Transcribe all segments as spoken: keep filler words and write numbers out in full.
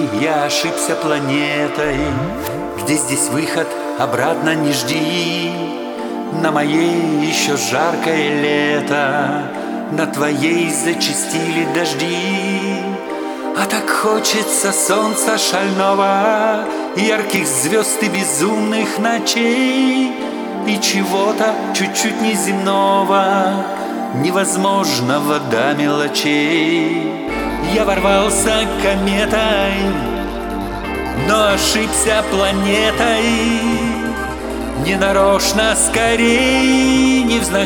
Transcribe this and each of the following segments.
я ошибся планетой. Где здесь выход, обратно не жди. На моей еще жаркое лето, на твоей зачастили дожди. А так хочется солнца шального, ярких звезд и безумных ночей, и чего-то чуть-чуть неземного, невозможного до мелочей. Я ворвался кометой, но ошибся планетой. Ненарочно, скорей,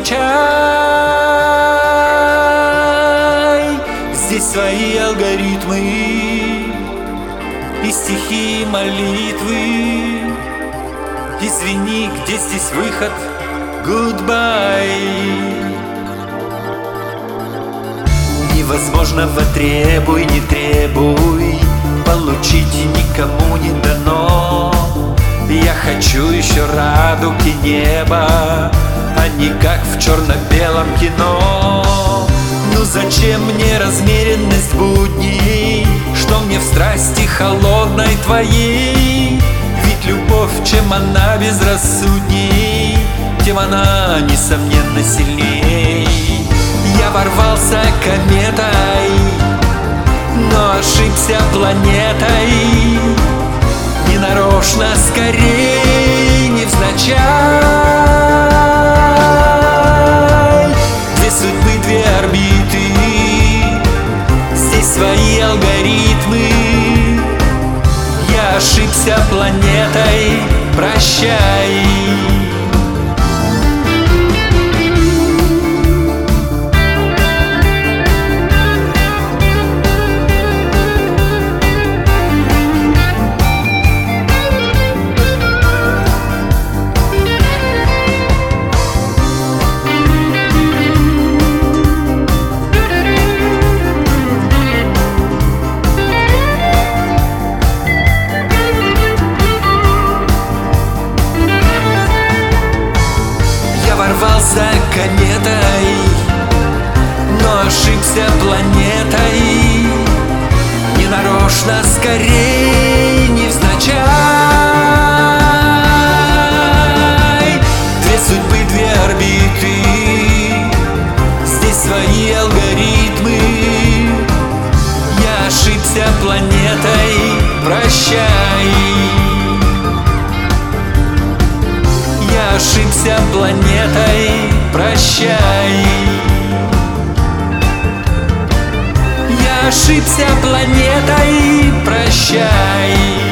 невзначай. Здесь свои алгоритмы и стихи молитвы. Извини, где здесь выход? Goodbye. Невозможного требуй, не требуй, получить никому не дано. Я хочу еще радуги неба, а не как в черно-белом кино. Ну зачем мне размеренность будней? Что мне в страсти холодной твоей? Ведь любовь, чем она безрассудней, тем она, несомненно, сильней. Я ворвался кометой, но ошибся планетой. Ненарочно, скорей, невзначай. Две судьбы, две орбиты, здесь свои алгоритмы. Я ошибся планетой, прощай. Ворвался кометой, но ошибся планетой. Ненарочно, скорей, невзначай. Две судьбы, две орбиты, здесь свои алгоритмы. Я ошибся планетой, прощай. Я ошибся планетой, прощай. Я ошибся планетой, прощай.